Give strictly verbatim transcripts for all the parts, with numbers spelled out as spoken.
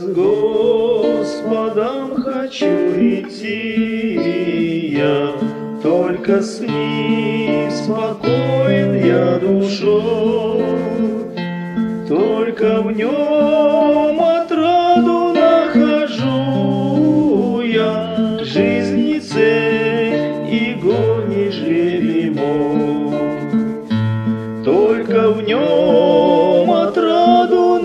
Господом хочу идти я, только с Ним спокоен я душой, только в Нем отраду нахожу я, жизни цель и гони жребий мой. Только в Нем отраду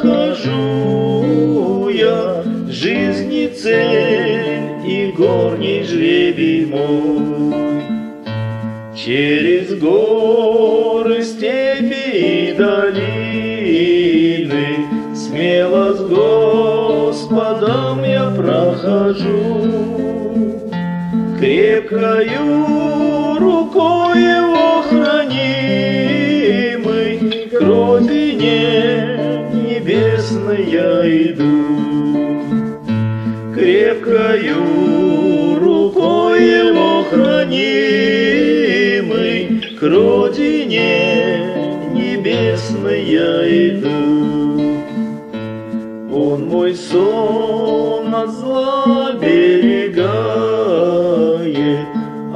нахожу я, жизни цель и горний жребий мой. Через горы, степи и долины смело с Господом я прохожу, крепкою рукой Его хранимой, к родине небесной я иду. Крепкою рукой Его хранимой, к родине небесной я иду. Он мой сон от зла берегает,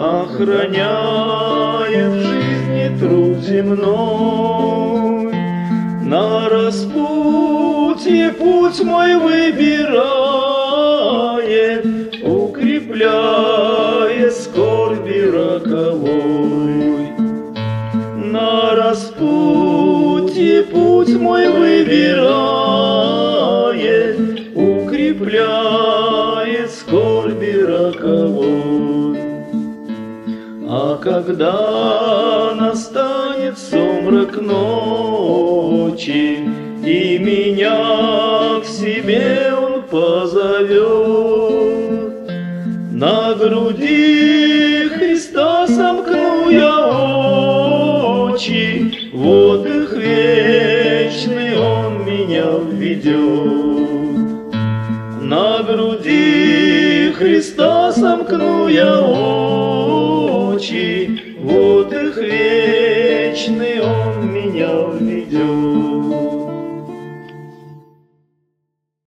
охраняет в жизни труд земной. На распутье путь мой выбирает, укрепляя скорби роковой. На распутье путь мой выбирает, укрепляя скорби роковой. А когда настанет сумрак ночи, и меня к себе Он позовет, на груди Христа сомкну я очи, в отдых вечный Он меня введет. На груди Христа сомкну я очи, в отдых вечный Он меня введет.